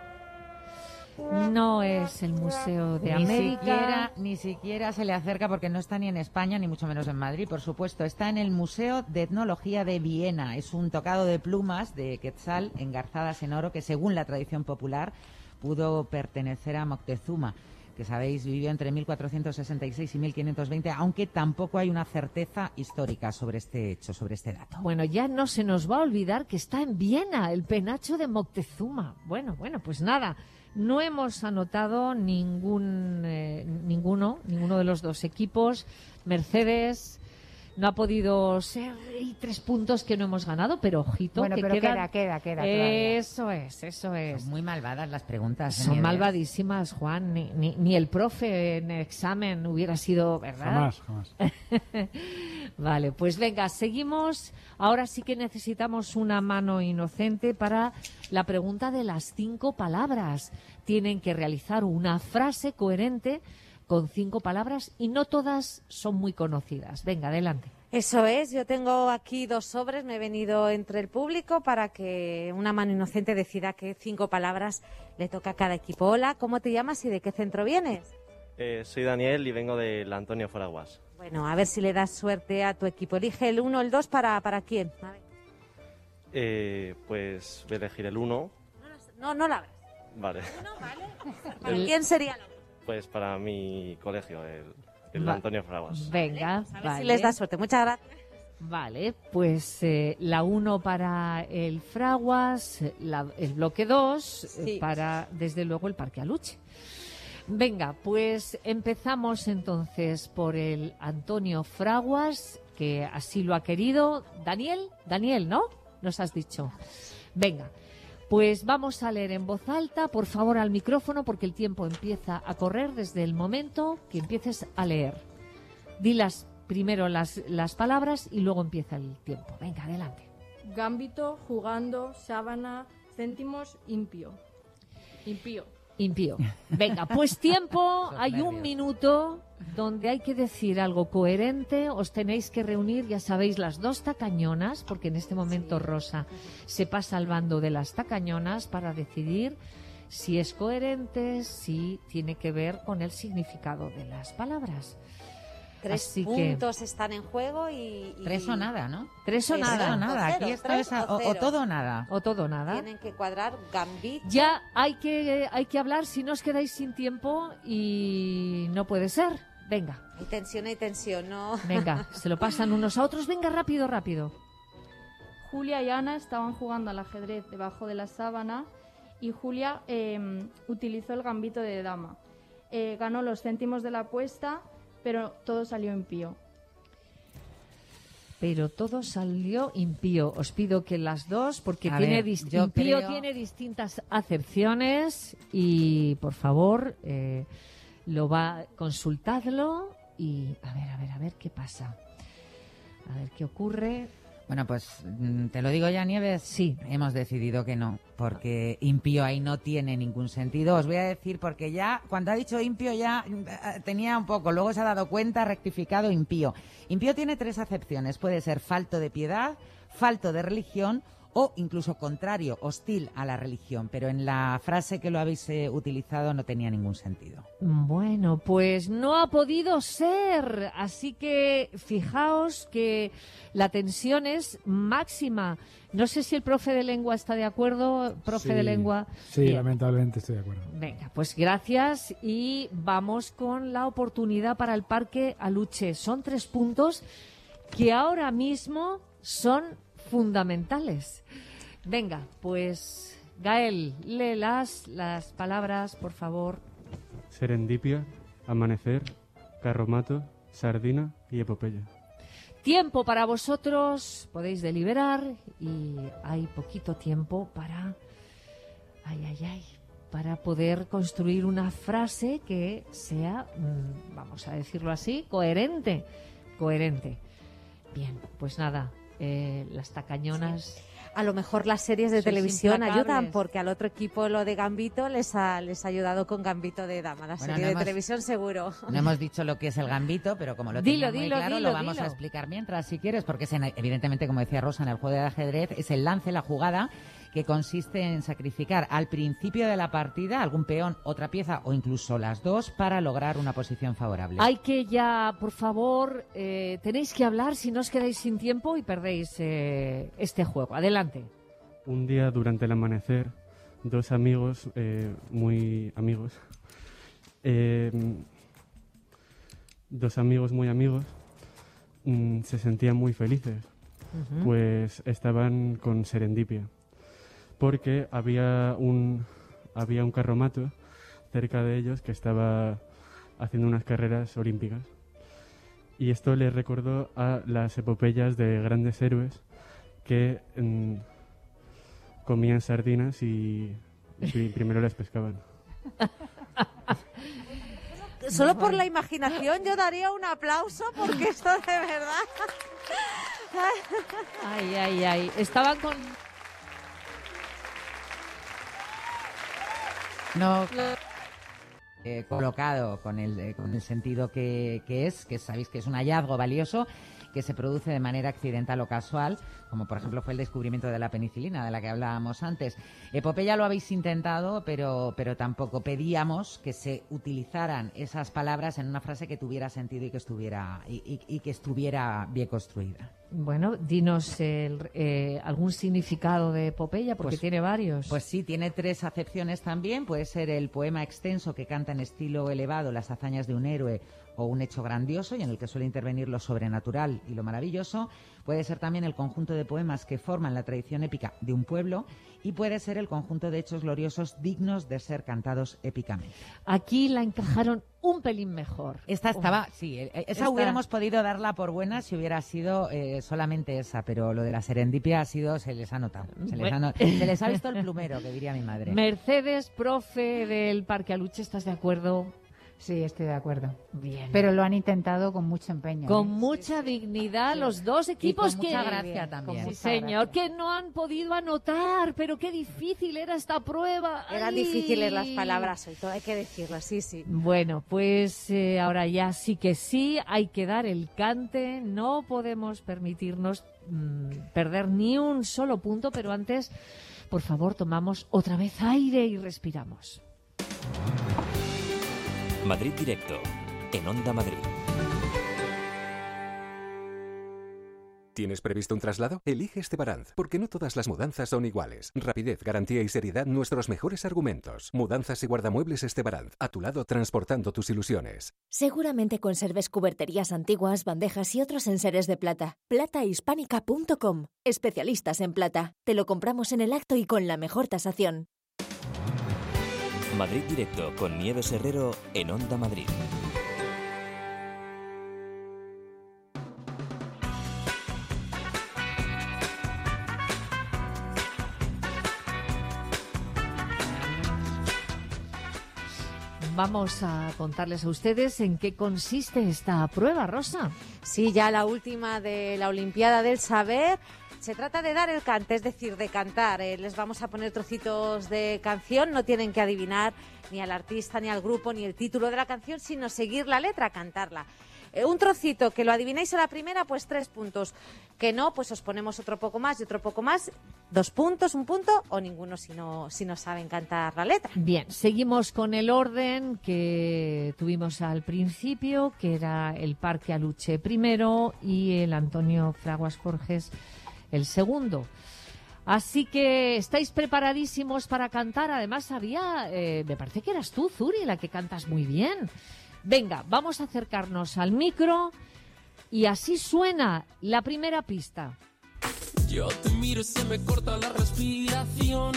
No es el Museo de ni América. Siquiera, ni siquiera se le acerca porque no está ni en España, ni mucho menos en Madrid, por supuesto. Está en el Museo de Etnología de Viena. Es un tocado de plumas de quetzal engarzadas en oro que, según la tradición popular, pudo pertenecer a Moctezuma, que sabéis vivió entre mil cuatrocientos sesenta y seis y mil quinientos veinte, aunque tampoco hay una certeza histórica sobre este hecho, sobre este dato. Bueno, ya no se nos va a olvidar que está en Viena, el penacho de Moctezuma. Bueno, bueno, pues nada, no hemos anotado ningún, eh, ninguno, ninguno de los dos equipos. Mercedes no ha podido ser, hay tres puntos que no hemos ganado, pero ojito, Bueno, que pero quedan- queda, queda, queda todavía. Eso es, eso es. Son muy malvadas las preguntas. ¿eh, Son Nieves? malvadísimas, Juan. Ni, ni, ni el profe en examen hubiera sido, ¿verdad? Jamás, jamás. Vale, pues venga, seguimos. Ahora sí que necesitamos una mano inocente para la pregunta de las cinco palabras. Tienen que realizar una frase coherente con cinco palabras y no todas son muy conocidas. Venga, adelante. Eso es, yo tengo aquí dos sobres, me he venido entre el público para que una mano inocente decida qué cinco palabras le toca a cada equipo. Hola, ¿cómo te llamas y de qué centro vienes? Eh, soy Daniel y vengo del Antonio Fraguas. Bueno, a ver si le das suerte a tu equipo. Elige el uno o el dos para, para quién. A ver. Eh, pues voy a elegir el uno. No, no la abras. Vale. ¿Para El- quién sería el uno? Pues para mi colegio, el, el Va- Antonio Fraguas. Venga, A ver vale. si les da suerte. Muchas gracias. Vale, pues eh, la uno para el Fraguas, la- el bloque dos Sí. para, desde luego, el Parque Aluche. Venga, pues empezamos entonces por el Antonio Fraguas, que así lo ha querido. Daniel, Daniel, ¿no? Nos has dicho. Venga, pues vamos a leer en voz alta, por favor, al micrófono, porque el tiempo empieza a correr desde el momento que empieces a leer. Dilas primero las, las palabras y luego empieza el tiempo. Venga, adelante. Gambito, jugando, sábana, céntimos, impío. Impío. Impío. Venga, pues tiempo, Esos hay un nervios. minuto donde hay que decir algo coherente, os tenéis que reunir, ya sabéis, las dos tacañonas, porque en este momento Rosa se pasa al bando de las tacañonas para decidir si es coherente, si tiene que ver con el significado de las palabras. Tres Así que- puntos están en juego y... y- Tres o nada, ¿no? Tres o Eso, nada. Tres o nada. o Aquí cero, esto tres es a- o o, o cero. todo o nada. O todo o nada. Tienen que cuadrar Gambito. Ya hay que, hay que hablar, si no os quedáis sin tiempo y no puede ser. Venga, Hay tensión, hay tensión, ¿no? venga, se lo pasan unos a otros. Venga, rápido, rápido. Julia y Ana estaban jugando al ajedrez debajo de la sábana y Julia eh, utilizó el gambito de dama. Eh, ganó los céntimos de la apuesta, pero todo salió impío. Pero todo salió impío. Os pido que las dos, porque A tiene ver, dist- yo impío creo- tiene distintas acepciones y, por favor, eh, lo va, consultadlo y a ver, a ver, a ver qué pasa. A ver qué ocurre. Bueno, pues te lo digo ya, Nieves, sí, hemos decidido que no, porque impío ahí no tiene ningún sentido. Os voy a decir, porque ya, cuando ha dicho impío ya eh, tenía un poco, luego se ha dado cuenta, rectificado impío. Impío tiene tres acepciones, puede ser falto de piedad, falto de religión o incluso contrario, hostil a la religión, pero en la frase que lo habéis eh, utilizado no tenía ningún sentido. Bueno, pues no ha podido ser, así que fijaos que la tensión es máxima. No sé si el profe de lengua está de acuerdo, profe sí, de lengua. Sí, Bien. Lamentablemente estoy de acuerdo. Venga, pues gracias y vamos con la oportunidad para el Parque Aluche. Son tres puntos que ahora mismo son fundamentales. Venga, pues Gael, léelas las palabras, por favor. Serendipia, amanecer, carromato, sardina y epopeya. Tiempo para vosotros, podéis deliberar y hay poquito tiempo para, ay, ay, ay, para poder construir una frase que sea, mmm, vamos a decirlo así, coherente, coherente. Bien, pues nada. Eh, las tacañonas. Sí. A lo mejor las series de Sois televisión implacables. ayudan, porque al otro equipo lo de Gambito les ha, les ha ayudado con Gambito de Dama. La Bueno, serie no de hemos- televisión seguro. No hemos dicho lo que es el gambito, pero como lo Dilo, tenía muy dilo, claro, dilo, lo vamos dilo. a explicar mientras, si quieres, porque es en- evidentemente, como decía Rosa, en el juego de ajedrez, es el lance, la jugada, que consiste en sacrificar al principio de la partida algún peón, otra pieza o incluso las dos para lograr una posición favorable. Hay que ya, por favor, eh, tenéis que hablar si no os quedáis sin tiempo y perdéis eh, este juego. Adelante. Un día durante el amanecer, dos amigos, eh, muy amigos, eh, dos amigos muy amigos, mm, se sentían muy felices, Ujú. pues estaban con serendipia, porque había un, había un carromato cerca de ellos que estaba haciendo unas carreras olímpicas. Y esto les recordó a las epopeyas de grandes héroes que mm, comían sardinas y, y primero las pescaban. Solo por la imaginación yo daría un aplauso, porque esto de verdad... Ay, ay, ay. Estaban con... No eh, colocado con el, eh, con el sentido que, que es, que sabéis que es un hallazgo valioso que se produce de manera accidental o casual, como por ejemplo fue el descubrimiento de la penicilina, de la que hablábamos antes. Epopeya lo habéis intentado, pero, pero tampoco pedíamos que se utilizaran esas palabras en una frase que tuviera sentido y que estuviera, y, y- y que estuviera bien construida. Bueno, dinos el, eh, algún significado de epopeya, porque Pues- tiene varios. Pues sí, tiene tres acepciones también. Puede ser el poema extenso que canta en estilo elevado las hazañas de un héroe o un hecho grandioso y en el que suele intervenir lo sobrenatural y lo maravilloso. Puede ser también el conjunto de poemas que forman la tradición épica de un pueblo y puede ser el conjunto de hechos gloriosos dignos de ser cantados épicamente. Aquí la encajaron un pelín mejor. Esta estaba, sí, eh, esa Esta- hubiéramos podido darla por buena si hubiera sido eh, solamente esa, pero lo de la serendipia ha sido, se les ha notado. Se les ha, no- se les ha visto el plumero, que diría mi madre. Mercedes, profe del Parque Aluche, ¿estás de acuerdo? Sí, estoy de acuerdo. Bien. Pero lo han intentado con mucho empeño. Con ¿eh? mucha dignidad los dos equipos con que... mucha gracia también. Sí, Con mucha señor, que no han podido anotar, pero qué difícil era esta prueba. Eran Ay. difíciles las palabras hoy, todo hay que decirlo, sí, sí. Bueno, pues eh, ahora ya sí que sí, hay que dar el cante, no podemos permitirnos mm, perder ni un solo punto, pero antes, por favor, tomamos otra vez aire y respiramos. Madrid Directo, en Onda Madrid. ¿Tienes previsto un traslado? Elige Estebaranz, porque no todas las mudanzas son iguales. Rapidez, garantía y seriedad, nuestros mejores argumentos. Mudanzas y guardamuebles Estebaranz, a tu lado transportando tus ilusiones. Seguramente conserves cuberterías antiguas, bandejas y otros enseres de plata. plata hispánica punto com. Especialistas en plata. Te lo compramos en el acto y con la mejor tasación. Madrid Directo con Nieves Herrero en Onda Madrid. Vamos a contarles a ustedes en qué consiste esta prueba, Rosa. Sí, ya la última de la Olimpiada del Saber. Se trata de dar el cante, es decir, de cantar. Eh, les vamos a poner trocitos de canción, no tienen que adivinar ni al artista, ni al grupo, ni el título de la canción, sino seguir la letra, cantarla. Eh, un trocito que lo adivináis a la primera, pues tres puntos. Que no, pues os ponemos otro poco más y otro poco más. Dos puntos, un punto o ninguno si no, si no saben cantar la letra. Bien, seguimos con el orden que tuvimos al principio, que era el Parque Aluche primero y el Antonio Fraguas Forges el segundo. Así que estáis preparadísimos para cantar. Además había, eh, me parece que eras tú, Zuri, la que cantas muy bien. Venga, vamos a acercarnos al micro y así suena la primera pista. Yo te miro y se me corta la respiración.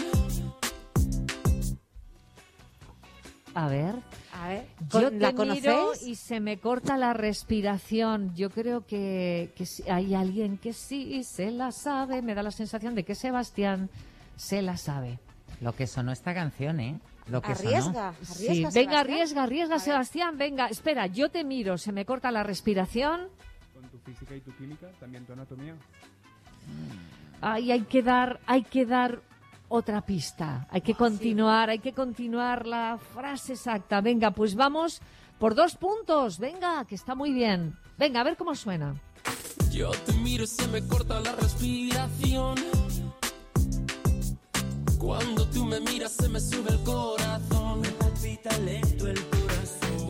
A ver. A ver, Yo te ¿la miro conocéis? y se me corta la respiración. Yo creo que, que sí, hay alguien que sí se la sabe. Me da la sensación de que Sebastián se la sabe. Lo que sonó esta canción, ¿eh? Lo que Arriesga, sonó. arriesga, Sí, Sebastián. venga, arriesga, arriesga, Sebastián, venga. Espera, yo te miro, se me corta la respiración. Con tu física y tu química, también tu anatomía. Ay, hay que dar, hay que dar otra pista. Hay que continuar, hay que continuar la frase exacta. Venga, pues vamos por dos puntos. Venga, que está muy bien. Venga, a ver cómo suena. Yo te miro y se me corta la respiración. Cuando tú me miras se me sube el corazón. Me palpita lento el corazón.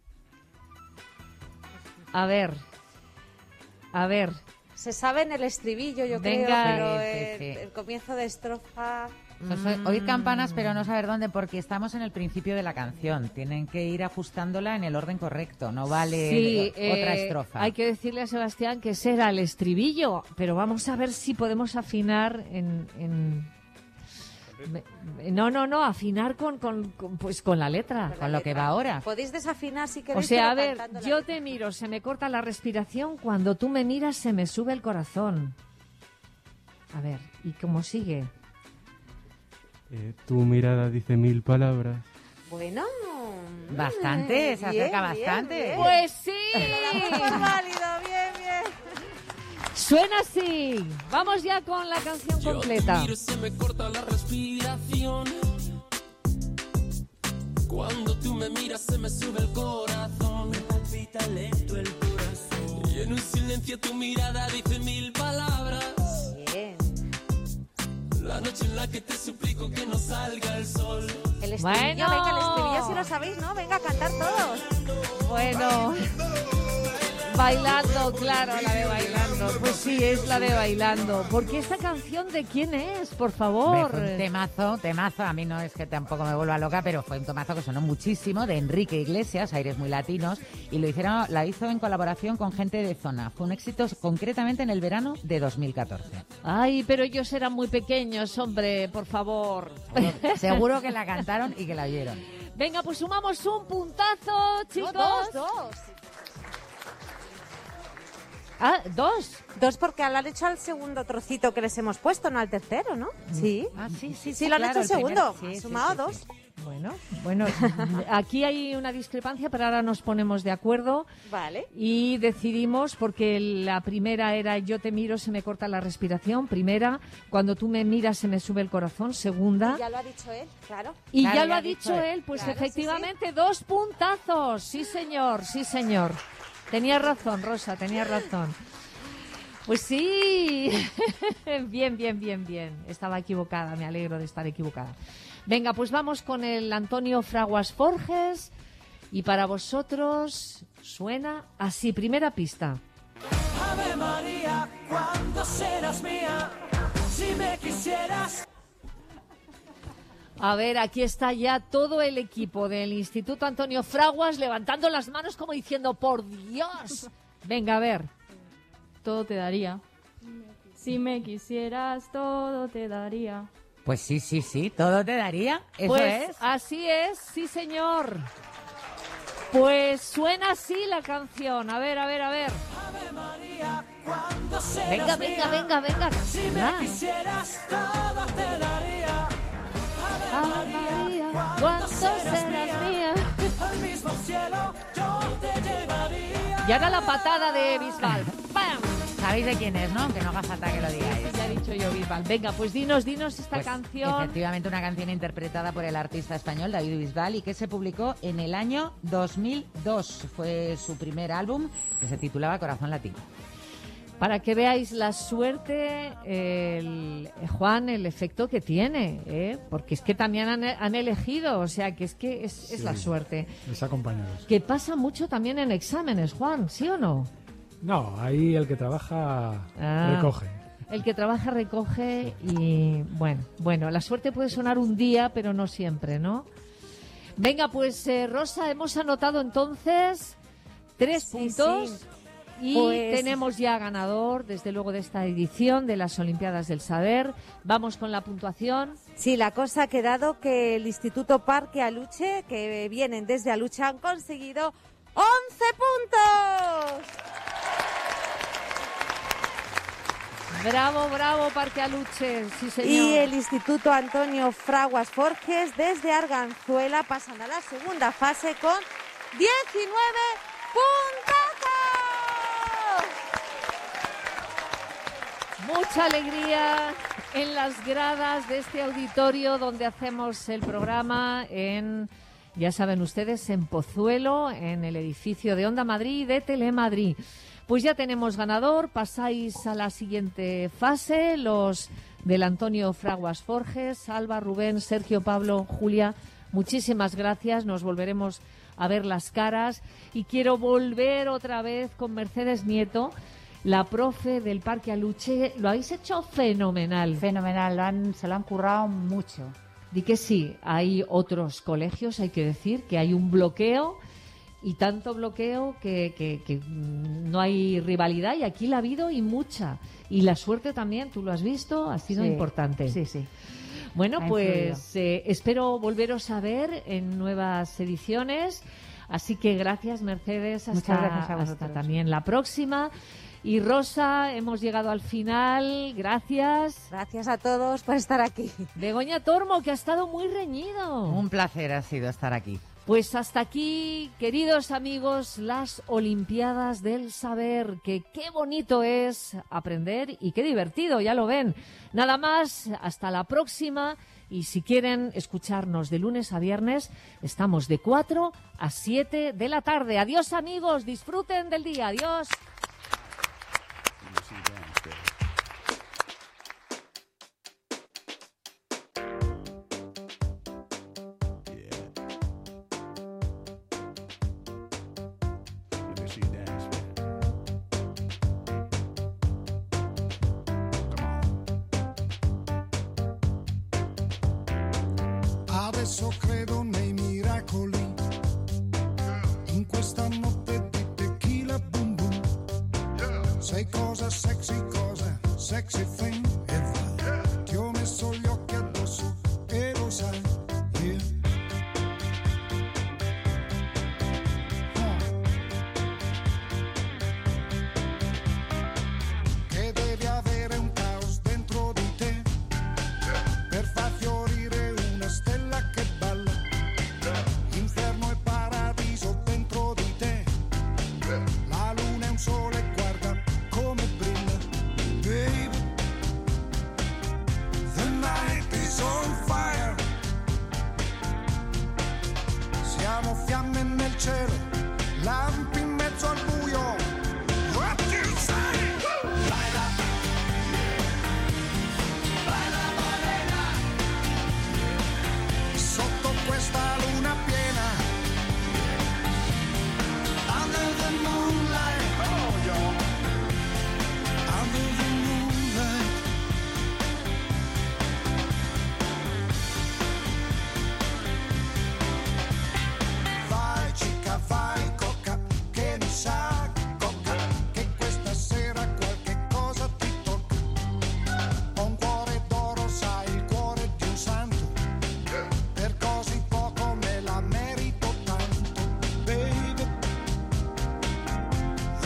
A ver, a ver. Se sabe en el estribillo, yo Venga. creo, pero Sí, sí, el, sí. el comienzo de estrofa... Pues o- oír campanas, pero no saber dónde, porque estamos en el principio de la canción. Tienen que ir ajustándola en el orden correcto. No vale Sí, otra eh, estrofa. hay que decirle a Sebastián que ese era el estribillo, pero vamos a ver si podemos afinar en... en- me- No, no, no, afinar con, con, con, pues con la letra. Con lo que va ahora. Podéis desafinar si O queréis. sea, a pero ver, cantando la yo letra. te miro, se me corta la respiración, cuando tú me miras se me sube el corazón. A ver, ¿y cómo sigue? Eh, tu mirada dice mil palabras. Bueno... Bastante, se bien, acerca bien, bastante. bien. Pues sí. Por válido, bien, bien. Suena así. Vamos ya con la canción Yo completa. te miro y se me corta la respiración. Cuando tú me miras se me sube el corazón. Me palpita lento el corazón. Y en un silencio tu mirada dice mil palabras. Bien. La noche en la que te suplico que no salga el sol. El estribillo, Bueno. venga, el estribillo si lo sabéis, ¿no? Venga a cantar todos. Bueno, bailando, claro, la de bailando. Pues sí, es la de bailando. Porque esta canción, ¿de quién es? Por favor. Fue un temazo, temazo, a mí no es que tampoco me vuelva loca, pero fue un temazo que sonó muchísimo, de Enrique Iglesias, aires muy latinos, y lo hicieron, la hizo en colaboración con gente de zona. Fue un éxito concretamente en el verano de dos mil catorce. Ay, pero ellos eran muy pequeños, hombre, por favor. Seguro que la cantaron y que la oyeron. Venga, pues sumamos un puntazo, chicos. No, dos, dos. Ah, dos. Dos porque lo han hecho al segundo trocito que les hemos puesto, no al tercero, ¿no? Sí. Ah, sí, sí, Sí, lo han claro, hecho al el primero. segundo. Sí, Han sí, sumado sí, dos. sí. Bueno, bueno, aquí hay una discrepancia, pero ahora nos ponemos de acuerdo. Vale. Y decidimos, porque la primera era yo te miro, se me corta la respiración. Primera, cuando tú me miras se me sube el corazón. Segunda. Y ya lo ha dicho él, claro. Y Claro, ya ya lo ha ha dicho dicho él. él, pues Claro, sí, efectivamente dos puntazos. Sí, señor, sí, señor. Tenía razón, Rosa, tenía razón. Pues sí. Bien, bien, bien, bien. Estaba equivocada, me alegro de estar equivocada. Venga, pues vamos con el Antonio Fraguas Forges. Y para vosotros suena así, primera pista. Ave María, ¿cuándo serás mía? Si me quisieras. A ver, aquí está ya todo el equipo del Instituto Antonio Fraguas levantando las manos como diciendo, ¡por Dios! Venga, a ver. Todo te daría. Si me quisieras, todo te daría. Pues sí, sí, sí, todo te daría. Eso Pues es. así es, sí señor. Pues suena así la canción. A ver, a ver, a ver. Ave María, ¿cuándo serás Venga, venga, venga, venga. Si me Ah. quisieras, todo te daría. Ave María, ¿cuánto serás mía? Al mismo cielo yo te llevaría. Y ahora la patada de Bisbal. ¡Pam! Sabéis de quién es, ¿no? Aunque no haga falta que lo digáis. Ya he dicho yo Bisbal. Venga, pues dinos, dinos esta Pues, canción. Efectivamente, una canción interpretada por el artista español David Bisbal y que se publicó en el año dos mil dos. Fue su primer álbum, que se titulaba Corazón Latino. Para que veáis la suerte, el, Juan, el efecto que tiene, ¿eh? Porque es que también han, han elegido, o sea, que es que es, es Sí, la suerte. Es acompañados. Que pasa mucho también en exámenes, Juan, ¿sí o no? No, ahí el que trabaja Ah. recoge. El que trabaja recoge y, bueno, bueno, la suerte puede sonar un día, pero no siempre, ¿no? Venga, pues, eh, Rosa, hemos anotado entonces tres Sí, puntos. sí. Y Pues- tenemos ya ganador, desde luego, de esta edición de las Olimpiadas del Saber. Vamos con la puntuación. Sí, la cosa ha quedado que el Instituto Parque Aluche, que vienen desde Aluche, han conseguido once puntos. Bravo, bravo, Parque Aluche, sí señor. Y el Instituto Antonio Fraguas Forges desde Arganzuela pasan a la segunda fase con diecinueve puntazos. Mucha alegría en las gradas de este auditorio donde hacemos el programa en, ya saben ustedes, en Pozuelo, en el edificio de Onda Madrid y de Telemadrid. Pues ya tenemos ganador, pasáis a la siguiente fase, los del Antonio Fraguas Forges, Alba, Rubén, Sergio, Pablo, Julia, muchísimas gracias, nos volveremos a ver las caras y quiero volver otra vez con Mercedes Nieto, la profe del Parque Aluche. Lo habéis hecho fenomenal. Fenomenal, lo han, se lo han currado mucho. Di que sí, hay otros colegios, hay que decir, que hay un bloqueo y tanto bloqueo que, que, que no hay rivalidad y aquí la ha habido y mucha. Y la suerte también, tú lo has visto, ha sido Sí, importante. Sí, sí. Bueno, Ha pues eh, espero volveros a ver en nuevas ediciones. Así que gracias, Mercedes. Hasta, Muchas gracias a hasta vosotros. también la próxima. Y Rosa, hemos llegado al final. Gracias. Gracias a todos por estar aquí. Begoña Tormo, que ha estado muy reñido. Un placer ha sido estar aquí. Pues hasta aquí, queridos amigos, las Olimpiadas del Saber, que qué bonito es aprender y qué divertido, ya lo ven. Nada más, hasta la próxima y si quieren escucharnos de lunes a viernes, estamos de cuatro a siete de la tarde. Adiós amigos, disfruten del día, adiós. Adesso credo nei miracoli, in questa notte di tequila boom boom. Sei cosa sexy, cosa sexy thing, e vai. Ti ho messo gli occhi addosso e lo sai, yeah. Oh. Che devi avere un caos dentro di te per far fiorire una stella che balla, inferno e paradiso dentro di te, la luna è un sole, guarda come brilla, baby, the night is on fire, siamo fiamme nel cielo, lampi in mezzo al buio, what do you say? Baila, baila morena, sotto questa luna piena, under the moonlight, oh yeah, under the moonlight. Vai chica, vai coca, che mi sa coca, che questa sera qualche cosa ti tocca. Ho un cuore d'oro, sai, il cuore di un santo, per così poco me la merito tanto, baby.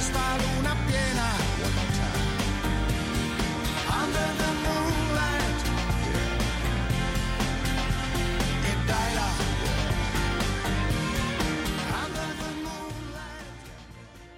questa luna piena.